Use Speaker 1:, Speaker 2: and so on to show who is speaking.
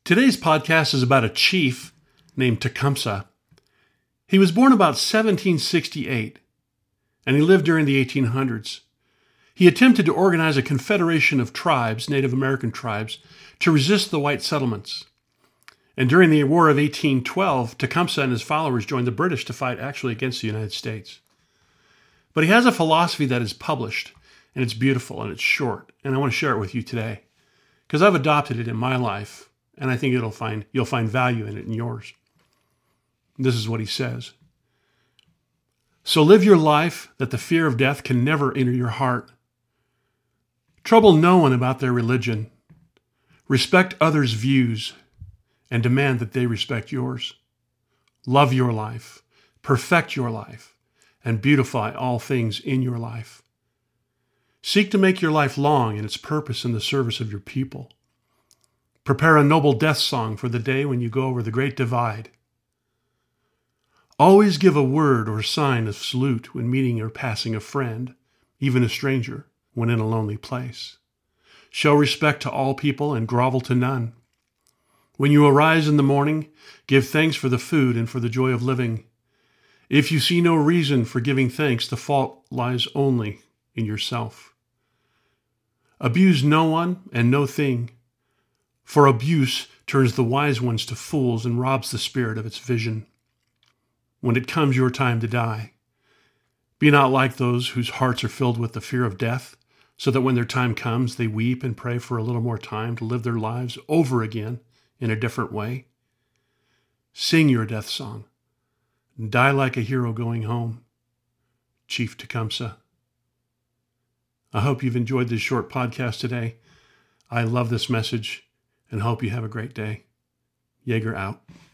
Speaker 1: Today's podcast is about a chief named Tecumseh. He was born about 1768, and he lived during the 1800s. He attempted to organize a confederation of tribes, Native American tribes, to resist the white settlements. And during the War of 1812, Tecumseh and his followers joined the British to fight actually against the United States. But he has a philosophy that is published, and it's beautiful, and it's short, and I want to share it with you today, because I've adopted it in my life, and I think you'll find value in it in yours. This is what he says. So live your life that the fear of death can never enter your heart. Trouble no one about their religion. Respect others' views and demand that they respect yours. Love your life, perfect your life, and beautify all things in your life. Seek to make your life long in its purpose in the service of your people. Prepare a noble death song for the day when you go over the great divide. Always give a word or sign of salute when meeting or passing a friend, even a stranger, when in a lonely place. Show respect to all people and grovel to none. When you arise in the morning, give thanks for the food and for the joy of living. If you see no reason for giving thanks, the fault lies only in yourself. Abuse no one and no thing, for abuse turns the wise ones to fools and robs the spirit of its vision. When it comes your time to die, be not like those whose hearts are filled with the fear of death, so that when their time comes, they weep and pray for a little more time to live their lives over again in a different way. Sing your death song. Die like a hero going home. Chief Tecumseh. I hope you've enjoyed this short podcast today. I love this message and hope you have a great day. Yeager out.